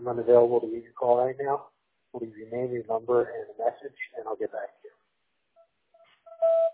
I'm unavailable to get your call right now. Leave your name, your number, and a message, and I'll get back to you.